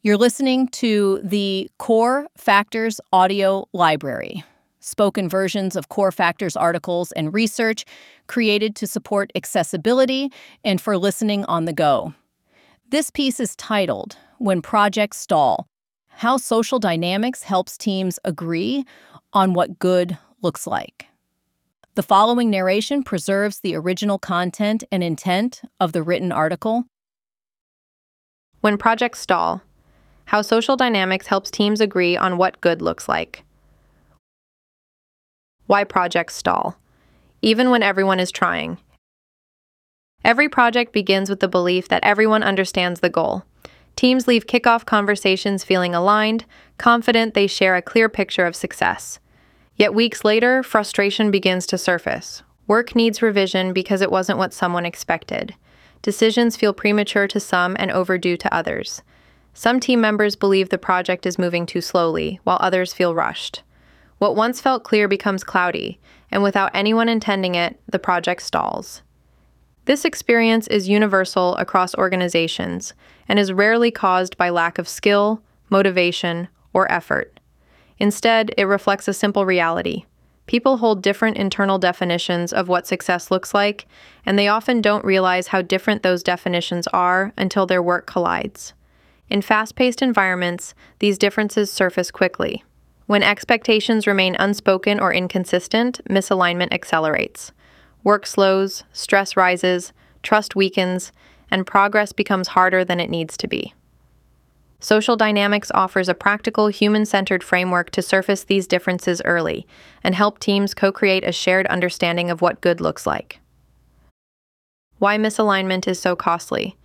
You're listening to the Core Factors audio library, spoken versions of Core Factors articles and research created to support accessibility and for listening on the go. This piece is titled, When Projects Stall, How Social Dynamics Helps Teams Agree on What Good Looks Like. The following narration preserves the original content and intent of the written article. When projects stall, how social dynamics helps teams agree on what good looks like. Why projects stall, even when everyone is trying. Every project begins with the belief that everyone understands the goal. Teams leave kickoff conversations feeling aligned, confident they share a clear picture of success. Yet weeks later, frustration begins to surface. Work needs revision because it wasn't what someone expected. Decisions feel premature to some and overdue to others. Some team members believe the project is moving too slowly, while others feel rushed. What once felt clear becomes cloudy, and without anyone intending it, the project stalls. This experience is universal across organizations and is rarely caused by lack of skill, motivation, or effort. Instead, it reflects a simple reality. People hold different internal definitions of what success looks like, and they often don't realize how different those definitions are until their work collides. In fast-paced environments, these differences surface quickly. When expectations remain unspoken or inconsistent, misalignment accelerates. Work slows, stress rises, trust weakens, and progress becomes harder than it needs to be. Social Dynamics offers a practical, human-centered framework to surface these differences early and help teams co-create a shared understanding of what good looks like. Why misalignment is so costly.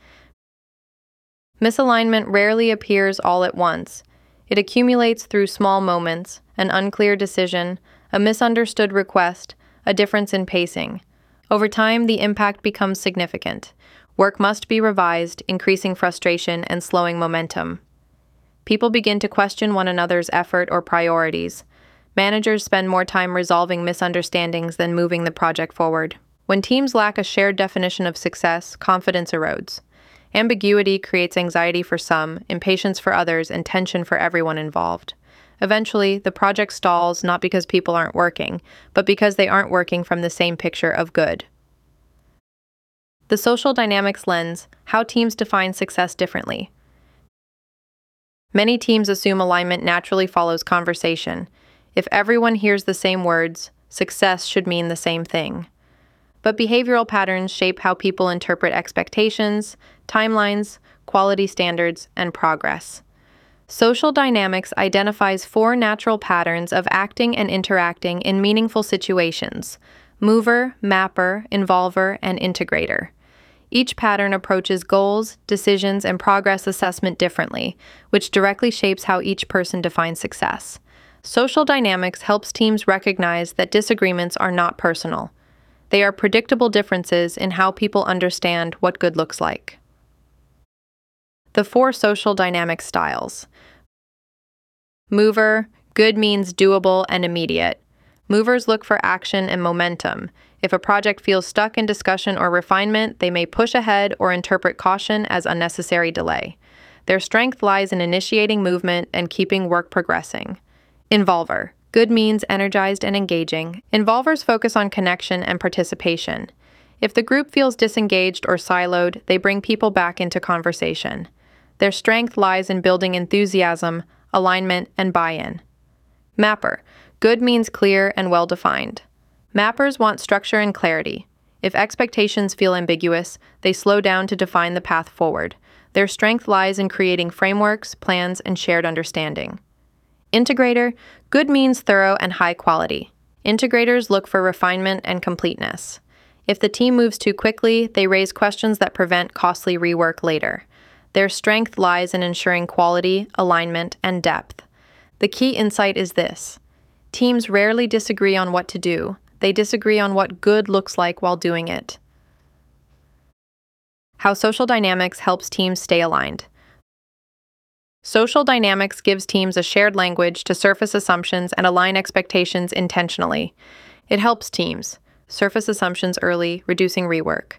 Misalignment rarely appears all at once. It accumulates through small moments, an unclear decision, a misunderstood request, a difference in pacing. Over time, the impact becomes significant. Work must be revised, increasing frustration and slowing momentum. People begin to question one another's effort or priorities. Managers spend more time resolving misunderstandings than moving the project forward. When teams lack a shared definition of success, confidence erodes. Ambiguity creates anxiety for some, impatience for others, and tension for everyone involved. Eventually, the project stalls not because people aren't working, but because they aren't working from the same picture of good. The social dynamics lens, how teams define success differently. Many teams assume alignment naturally follows conversation. If everyone hears the same words, success should mean the same thing. But behavioral patterns shape how people interpret expectations, timelines, quality standards, and progress. Social dynamics identifies 4 natural patterns of acting and interacting in meaningful situations: mover, mapper, involver, and integrator. Each pattern approaches goals, decisions, and progress assessment differently, which directly shapes how each person defines success. Social dynamics helps teams recognize that disagreements are not personal. They are predictable differences in how people understand what good looks like. The 4 social dynamic styles. Mover, good means doable and immediate. Movers look for action and momentum. If a project feels stuck in discussion or refinement, they may push ahead or interpret caution as unnecessary delay. Their strength lies in initiating movement and keeping work progressing. Involver. Good means energized and engaging. Involvers focus on connection and participation. If the group feels disengaged or siloed, they bring people back into conversation. Their strength lies in building enthusiasm, alignment, and buy-in. Mapper. Good means clear and well-defined. Mappers want structure and clarity. If expectations feel ambiguous, they slow down to define the path forward. Their strength lies in creating frameworks, plans, and shared understanding. Integrator. Good means thorough and high quality. Integrators look for refinement and completeness. If the team moves too quickly, they raise questions that prevent costly rework later. Their strength lies in ensuring quality, alignment, and depth. The key insight is this: teams rarely disagree on what to do. They disagree on what good looks like while doing it. How social dynamics helps teams stay aligned. Social dynamics gives teams a shared language to surface assumptions and align expectations intentionally. It helps teams surface assumptions early, reducing rework,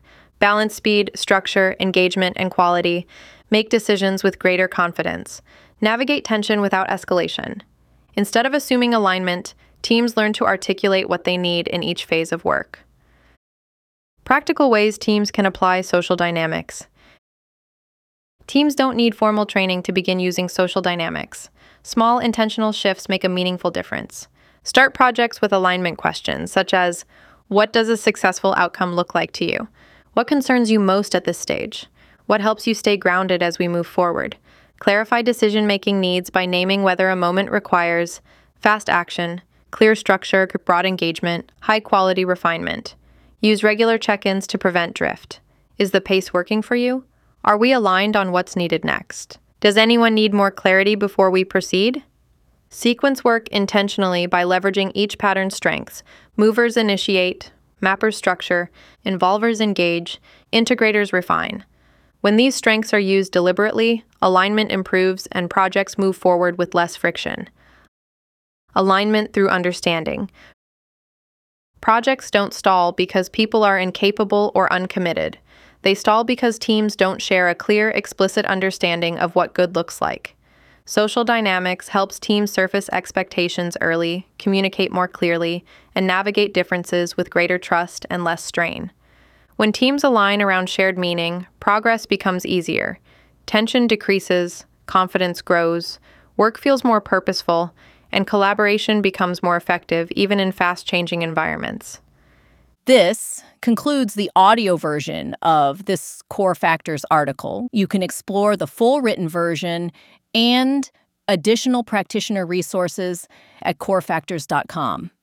Balance speed, structure, engagement, and quality. Make decisions with greater confidence. Navigate tension without escalation. Instead of assuming alignment, teams learn to articulate what they need in each phase of work. Practical ways teams can apply social dynamics. Teams don't need formal training to begin using social dynamics. Small, intentional shifts make a meaningful difference. Start projects with alignment questions, such as, what does a successful outcome look like to you? What concerns you most at this stage? What helps you stay grounded as we move forward? Clarify decision-making needs by naming whether a moment requires fast action, clear structure, broad engagement, high-quality refinement. Use regular check-ins to prevent drift. Is the pace working for you? Are we aligned on what's needed next? Does anyone need more clarity before we proceed? Sequence work intentionally by leveraging each pattern's strengths. Movers initiate, mappers structure, involvers engage, integrators refine. When these strengths are used deliberately, alignment improves and projects move forward with less friction. Alignment through understanding. Projects don't stall because people are incapable or uncommitted. They stall because teams don't share a clear, explicit understanding of what good looks like. Social dynamics helps teams surface expectations early, communicate more clearly, and navigate differences with greater trust and less strain. When teams align around shared meaning, progress becomes easier. Tension decreases, confidence grows, work feels more purposeful, and collaboration becomes more effective even in fast-changing environments. This concludes the audio version of this Core Factors article. You can explore the full written version and additional practitioner resources at corefactors.com.